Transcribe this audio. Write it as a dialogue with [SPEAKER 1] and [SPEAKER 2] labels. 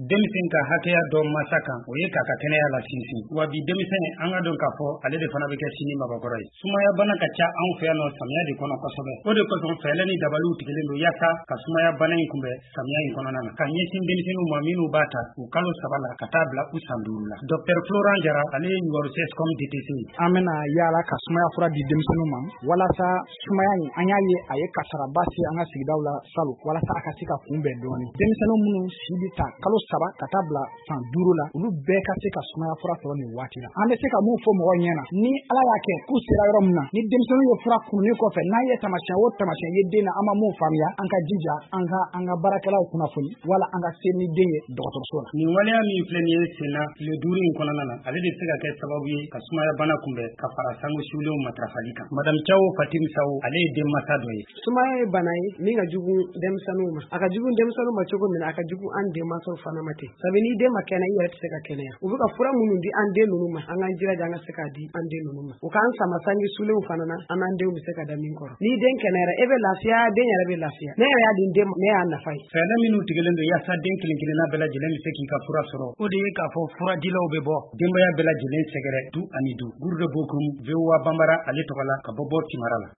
[SPEAKER 1] denmisɛn ka hakɛya dɔ masa kan o ye k'a ka kɛnɛya la sinsin wa bi denmisɛn an ka dɔn k'a fɔ ale de fana bɛ kɛ sini mabɔkɔrɔ ye sumaya bana ka ca anw fɛ yan nɔ samiya de kɔnɔ kosɛbɛ o de kosɔn fɛɛrɛ ni dabaliw tigɛlen don yaasa ka sumaya bana in kunbɛn samiya in kɔnɔna na ka ɲɛsin denmisɛnninw ma minnu b'a ta u kalo 3 la ka taa bila u san 5 la Dr Florent Jara ale ye URCSCOM DTC
[SPEAKER 2] an bɛna yaala ka sumaya fura di denmisɛnninw ma walasa sumaya in an y'a ye a ye kasaraba se an ka sigidaw la salon walasa a ka se ka kunbɛn dɔɔni denmisɛnninw minnu si bɛ ta kalo 3 ka taa bila san 5 la olu bɛɛ ka se ka sumaya fura sɔrɔ nin waati la an bɛ se ka mun fɔ mɔgɔw ɲɛna ni Ala y'a kɛ k'u sera yɔrɔ min na ni denmisɛnninw ye fura kununi kɔfɛ n'a ye tamasiyɛn o tamasiyɛn ye den na an ma mun faamuya an ka jija an ka baarakɛlaw kunnafoni wala an ka se ni den ye dɔgɔtɔrɔso la
[SPEAKER 1] nin waleya min filɛ nin ye senna tile 5 in kɔnɔna na ale de se ka kɛ sababu ye ka sumaya bana kunbɛn ka fara sango siwlenw matarafali kan madame Thiaw Fatim Sawo ale ye denmansa dɔ ye
[SPEAKER 3] sumaya ye bana ye min ka jugu denmisɛnninw ma a ka jugu denmisɛnninw ma cogo min na a ka jugu an denmansaw fana ma ten sabu ni den ma kɛnɛ i yɛrɛ tɛ se ka kɛnɛya u bɛ ka fura minnu di an den ninnu ma an k'an jilaja an ka se k'a di an den ninnu ma u k'an sama sange sulenw fana na an n'an denw bɛ se ka da min kɔrɔ ni den kɛnɛyara e bɛ lafiya den yɛrɛ bɛ lafiya ne yɛrɛ y'a di n den ma ne y'a nafa ye
[SPEAKER 1] fɛɛrɛ minnu tigɛlen don yaasa den kelen-kelenna bɛɛ lajɛlen bɛ se k'i ka fura sɔrɔ o de ye k'a fɔ furadilaw bɛ bɔ denbaya bɛɛ lajɛlen sɛgɛrɛ du ani du Gurdo Bokum VOA Bambara ale tɔgɔ la ka bɔ Timara la